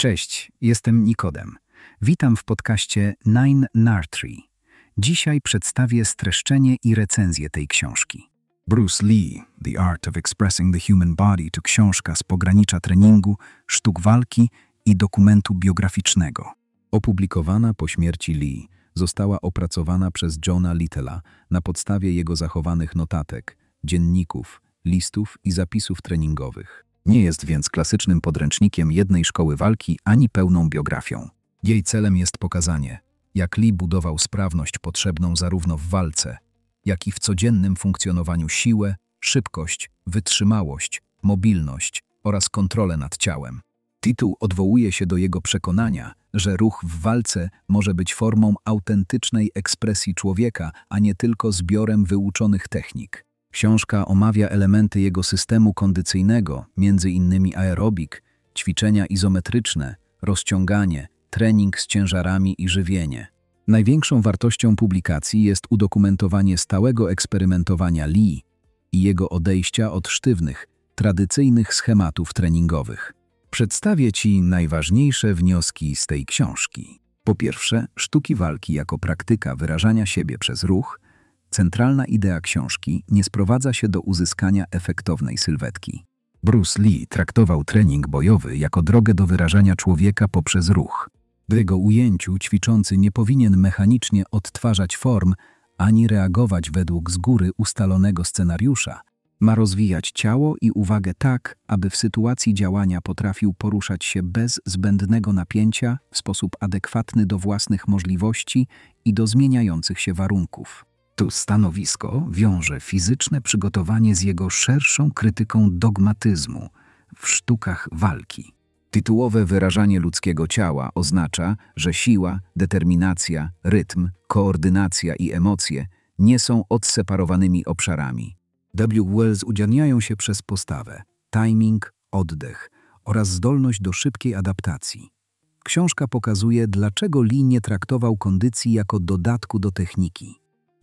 Cześć, jestem Nikodem. Witam w podcaście Nine Nartree. Dzisiaj przedstawię streszczenie i recenzję tej książki. Bruce Lee, The Art of Expressing the Human Body to książka z pogranicza treningu, sztuk walki i dokumentu biograficznego. Opublikowana po śmierci Lee, została opracowana przez Johna Littela na podstawie jego zachowanych notatek, dzienników, listów i zapisów treningowych. Nie jest więc klasycznym podręcznikiem jednej szkoły walki ani pełną biografią. Jej celem jest pokazanie, jak Lee budował sprawność potrzebną zarówno w walce, jak i w codziennym funkcjonowaniu siłę, szybkość, wytrzymałość, mobilność oraz kontrolę nad ciałem. Tytuł odwołuje się do jego przekonania, że ruch w walce może być formą autentycznej ekspresji człowieka, a nie tylko zbiorem wyuczonych technik. Książka omawia elementy jego systemu kondycyjnego, m.in. aerobik, ćwiczenia izometryczne, rozciąganie, trening z ciężarami i żywienie. Największą wartością publikacji jest udokumentowanie stałego eksperymentowania Lee i jego odejścia od sztywnych, tradycyjnych schematów treningowych. Przedstawię Ci najważniejsze wnioski z tej książki. Po pierwsze, sztuki walki jako praktyka wyrażania siebie przez ruch. Centralna idea książki nie sprowadza się do uzyskania efektownej sylwetki. Bruce Lee traktował trening bojowy jako drogę do wyrażania człowieka poprzez ruch. W jego ujęciu ćwiczący nie powinien mechanicznie odtwarzać form ani reagować według z góry ustalonego scenariusza. Ma rozwijać ciało i uwagę tak, aby w sytuacji działania potrafił poruszać się bez zbędnego napięcia w sposób adekwatny do własnych możliwości i do zmieniających się warunków. To stanowisko wiąże fizyczne przygotowanie z jego szerszą krytyką dogmatyzmu w sztukach walki. Tytułowe wyrażanie ludzkiego ciała oznacza, że siła, determinacja, rytm, koordynacja i emocje nie są odseparowanymi obszarami. W. Wells udzielniają się przez postawę, timing, oddech oraz zdolność do szybkiej adaptacji. Książka pokazuje, dlaczego Lee nie traktował kondycji jako dodatku do techniki.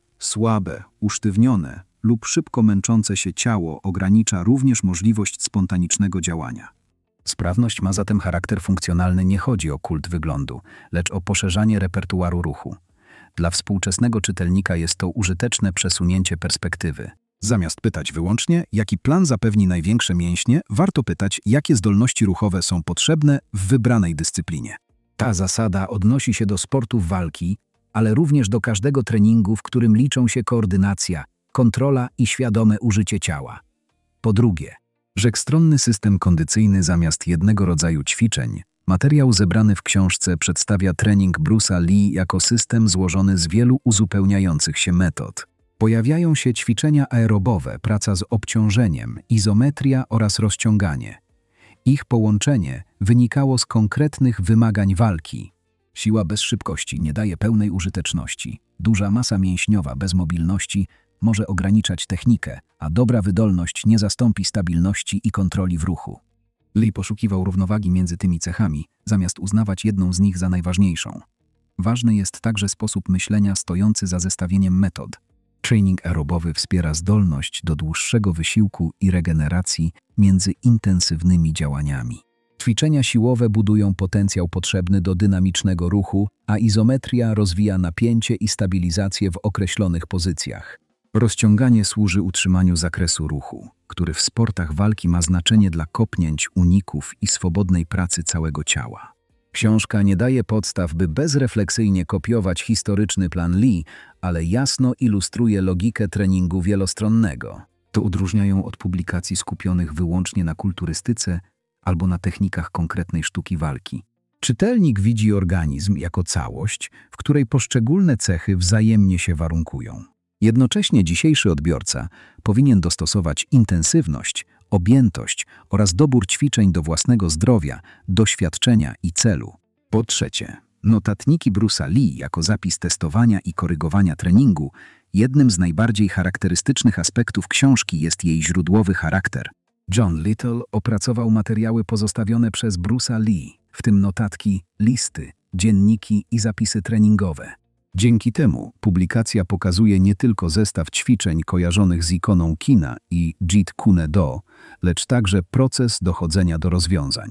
Słabe, usztywnione lub szybko męczące się ciało ogranicza również możliwość spontanicznego działania. Sprawność ma zatem charakter funkcjonalny. Nie chodzi o kult wyglądu, lecz o poszerzanie repertuaru ruchu. Dla współczesnego czytelnika jest to użyteczne przesunięcie perspektywy. Zamiast pytać wyłącznie, jaki plan zapewni największe mięśnie, warto pytać, jakie zdolności ruchowe są potrzebne w wybranej dyscyplinie. Ta zasada odnosi się do sportów walki, ale również do każdego treningu, w którym liczą się koordynacja, kontrola i świadome użycie ciała. Po drugie, wszechstronny system kondycyjny zamiast jednego rodzaju ćwiczeń. Materiał zebrany w książce przedstawia trening Bruce'a Lee jako system złożony z wielu uzupełniających się metod. Pojawiają się ćwiczenia aerobowe, praca z obciążeniem, izometria oraz rozciąganie. Ich połączenie wynikało z konkretnych wymagań walki. Siła bez szybkości nie daje pełnej użyteczności. Duża masa mięśniowa bez mobilności może ograniczać technikę, a dobra wydolność nie zastąpi stabilności i kontroli w ruchu. Lee poszukiwał równowagi między tymi cechami, zamiast uznawać jedną z nich za najważniejszą. Ważny jest także sposób myślenia stojący za zestawieniem metod. Trening aerobowy wspiera zdolność do dłuższego wysiłku i regeneracji między intensywnymi działaniami. Ćwiczenia siłowe budują potencjał potrzebny do dynamicznego ruchu, a izometria rozwija napięcie i stabilizację w określonych pozycjach. Rozciąganie służy utrzymaniu zakresu ruchu, który w sportach walki ma znaczenie dla kopnięć, uników i swobodnej pracy całego ciała. Książka nie daje podstaw, by bezrefleksyjnie kopiować historyczny plan Lee, ale jasno ilustruje logikę treningu wielostronnego. To odróżniają od publikacji skupionych wyłącznie na kulturystyce albo na technikach konkretnej sztuki walki. Czytelnik widzi organizm jako całość, w której poszczególne cechy wzajemnie się warunkują. Jednocześnie dzisiejszy odbiorca powinien dostosować intensywność, objętość oraz dobór ćwiczeń do własnego zdrowia, doświadczenia i celu. Po trzecie, notatniki Bruce'a Lee jako zapis testowania i korygowania treningu. Jednym z najbardziej charakterystycznych aspektów książki jest jej źródłowy charakter. John Little opracował materiały pozostawione przez Bruce'a Lee, w tym notatki, listy, dzienniki i zapisy treningowe. Dzięki temu publikacja pokazuje nie tylko zestaw ćwiczeń kojarzonych z ikoną kina i Jeet Kune Do, lecz także proces dochodzenia do rozwiązań.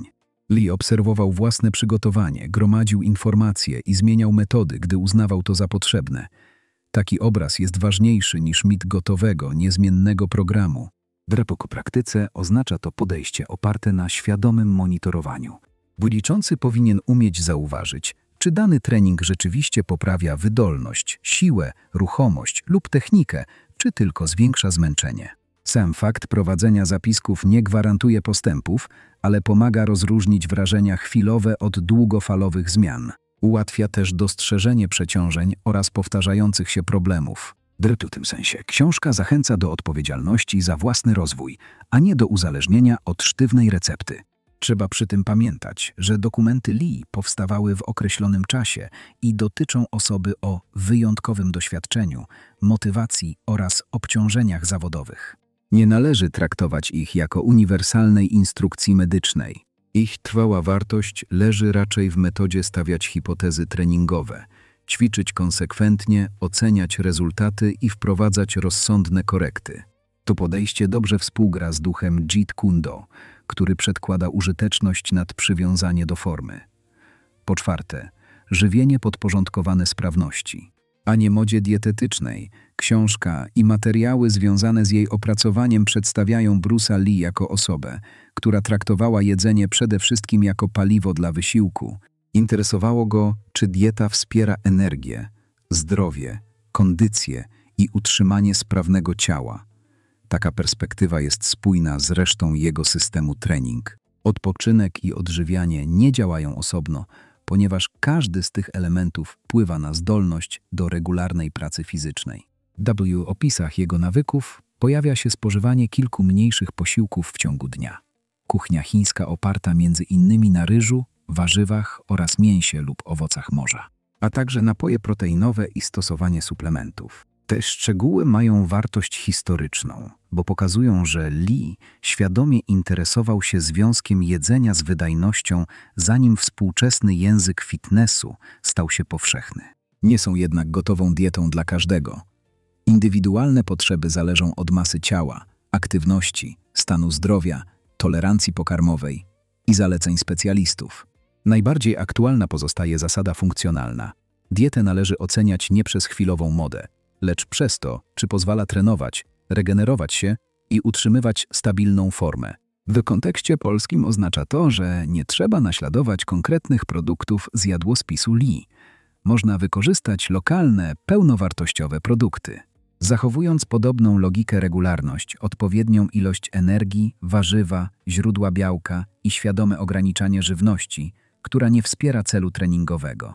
Lee obserwował własne przygotowanie, gromadził informacje i zmieniał metody, gdy uznawał to za potrzebne. Taki obraz jest ważniejszy niż mit gotowego, niezmiennego programu. W praktyce oznacza to podejście oparte na świadomym monitorowaniu. Liczący powinien umieć zauważyć, czy dany trening rzeczywiście poprawia wydolność, siłę, ruchomość lub technikę, czy tylko zwiększa zmęczenie. Sam fakt prowadzenia zapisków nie gwarantuje postępów, ale pomaga rozróżnić wrażenia chwilowe od długofalowych zmian. Ułatwia też dostrzeżenie przeciążeń oraz powtarzających się problemów. W tym sensie książka zachęca do odpowiedzialności za własny rozwój, a nie do uzależnienia od sztywnej recepty. Trzeba przy tym pamiętać, że dokumenty Lee powstawały w określonym czasie i dotyczą osoby o wyjątkowym doświadczeniu, motywacji oraz obciążeniach zawodowych. Nie należy traktować ich jako uniwersalnej instrukcji medycznej. Ich trwała wartość leży raczej w metodzie stawiać hipotezy treningowe, ćwiczyć konsekwentnie, oceniać rezultaty i wprowadzać rozsądne korekty. To podejście dobrze współgra z duchem Jeet Kune Do, który przedkłada użyteczność nad przywiązanie do formy. Po czwarte, żywienie podporządkowane sprawności, a nie modzie dietetycznej. Książka i materiały związane z jej opracowaniem przedstawiają Bruce'a Lee jako osobę, która traktowała jedzenie przede wszystkim jako paliwo dla wysiłku. Interesowało go, czy dieta wspiera energię, zdrowie, kondycję i utrzymanie sprawnego ciała. Taka perspektywa jest spójna z resztą jego systemu trening. Odpoczynek i odżywianie nie działają osobno, ponieważ każdy z tych elementów wpływa na zdolność do regularnej pracy fizycznej. W opisach jego nawyków pojawia się spożywanie kilku mniejszych posiłków w ciągu dnia. Kuchnia chińska oparta między innymi na ryżu, warzywach oraz mięsie lub owocach morza, a także napoje proteinowe i stosowanie suplementów. Te szczegóły mają wartość historyczną, bo pokazują, że Lee świadomie interesował się związkiem jedzenia z wydajnością, zanim współczesny język fitnessu stał się powszechny. Nie są jednak gotową dietą dla każdego. Indywidualne potrzeby zależą od masy ciała, aktywności, stanu zdrowia, tolerancji pokarmowej i zaleceń specjalistów. Najbardziej aktualna pozostaje zasada funkcjonalna. Dietę należy oceniać nie przez chwilową modę, lecz przez to, czy pozwala trenować, regenerować się i utrzymywać stabilną formę. W kontekście polskim oznacza to, że nie trzeba naśladować konkretnych produktów z jadłospisu Lee. Można wykorzystać lokalne, pełnowartościowe produkty. Zachowując podobną logikę regularność, odpowiednią ilość energii, warzywa, źródła białka i świadome ograniczanie żywności, która nie wspiera celu treningowego.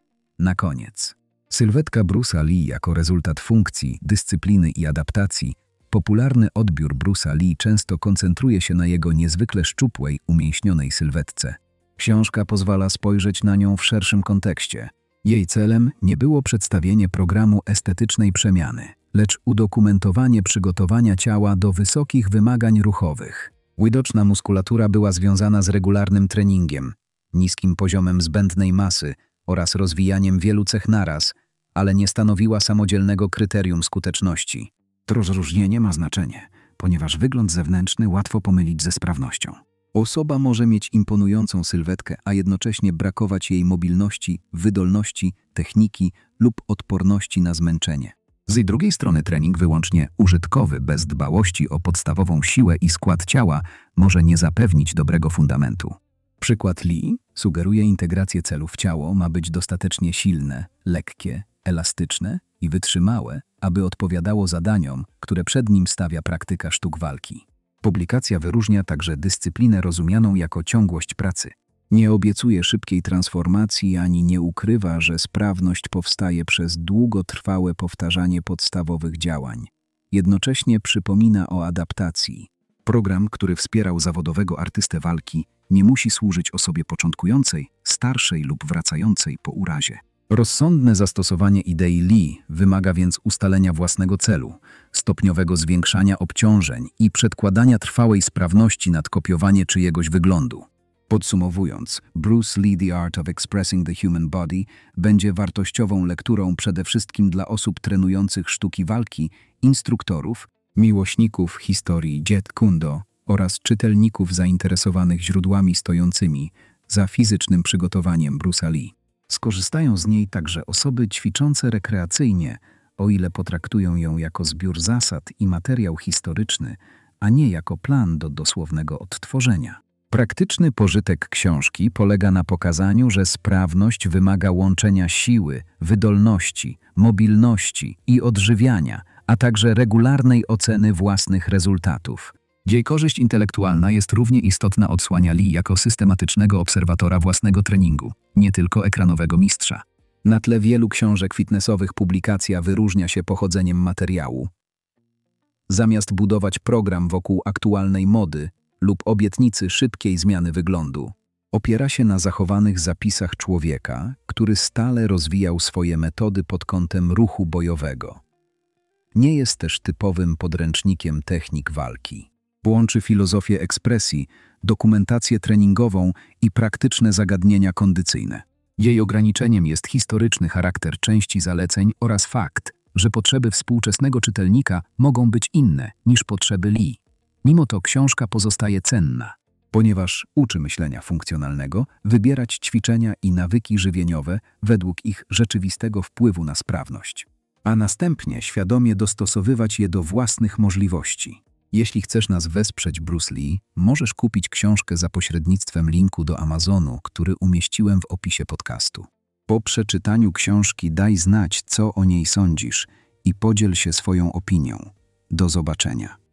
Na koniec. Sylwetka Bruce'a Lee jako rezultat funkcji, dyscypliny i adaptacji. Popularny odbiór Bruce'a Lee często koncentruje się na jego niezwykle szczupłej, umięśnionej sylwetce. Książka pozwala spojrzeć na nią w szerszym kontekście. Jej celem nie było przedstawienie programu estetycznej przemiany, lecz udokumentowanie przygotowania ciała do wysokich wymagań ruchowych. Widoczna muskulatura była związana z regularnym treningiem, niskim poziomem zbędnej masy oraz rozwijaniem wielu cech naraz, ale nie stanowiła samodzielnego kryterium skuteczności. To rozróżnienie ma znaczenie, ponieważ wygląd zewnętrzny łatwo pomylić ze sprawnością. Osoba może mieć imponującą sylwetkę, a jednocześnie brakować jej mobilności, wydolności, techniki lub odporności na zmęczenie. Z drugiej strony trening wyłącznie użytkowy, bez dbałości o podstawową siłę i skład ciała, może nie zapewnić dobrego fundamentu. Przykład Lee sugeruje integrację celów. Ciało ma być dostatecznie silne, lekkie, elastyczne i wytrzymałe, aby odpowiadało zadaniom, które przed nim stawia praktyka sztuk walki. Publikacja wyróżnia także dyscyplinę rozumianą jako ciągłość pracy. Nie obiecuje szybkiej transformacji ani nie ukrywa, że sprawność powstaje przez długotrwałe powtarzanie podstawowych działań. Jednocześnie przypomina o adaptacji. Program, który wspierał zawodowego artystę walki, nie musi służyć osobie początkującej, starszej lub wracającej po urazie. Rozsądne zastosowanie idei Lee wymaga więc ustalenia własnego celu, stopniowego zwiększania obciążeń i przedkładania trwałej sprawności nad kopiowanie czyjegoś wyglądu. Podsumowując, Bruce Lee The Art of Expressing the Human Body będzie wartościową lekturą przede wszystkim dla osób trenujących sztuki walki, instruktorów, miłośników historii Jeet Kune Do oraz czytelników zainteresowanych źródłami stojącymi za fizycznym przygotowaniem Bruce'a Lee. Skorzystają z niej także osoby ćwiczące rekreacyjnie, o ile potraktują ją jako zbiór zasad i materiał historyczny, a nie jako plan do dosłownego odtworzenia. Praktyczny pożytek książki polega na pokazaniu, że sprawność wymaga łączenia siły, wydolności, mobilności i odżywiania, a także regularnej oceny własnych rezultatów. Jej korzyść intelektualna jest równie istotna odsłania Lee jako systematycznego obserwatora własnego treningu, nie tylko ekranowego mistrza. Na tle wielu książek fitnessowych publikacja wyróżnia się pochodzeniem materiału. Zamiast budować program wokół aktualnej mody lub obietnicy szybkiej zmiany wyglądu, opiera się na zachowanych zapisach człowieka, który stale rozwijał swoje metody pod kątem ruchu bojowego. Nie jest też typowym podręcznikiem technik walki. Łączy filozofię ekspresji, dokumentację treningową i praktyczne zagadnienia kondycyjne. Jej ograniczeniem jest historyczny charakter części zaleceń oraz fakt, że potrzeby współczesnego czytelnika mogą być inne niż potrzeby Lee. Mimo to książka pozostaje cenna, ponieważ uczy myślenia funkcjonalnego, wybierać ćwiczenia i nawyki żywieniowe według ich rzeczywistego wpływu na sprawność, a następnie świadomie dostosowywać je do własnych możliwości. Jeśli chcesz nas wesprzeć, Bruce Lee, możesz kupić książkę za pośrednictwem linku do Amazonu, który umieściłem w opisie podcastu. Po przeczytaniu książki daj znać, co o niej sądzisz i podziel się swoją opinią. Do zobaczenia.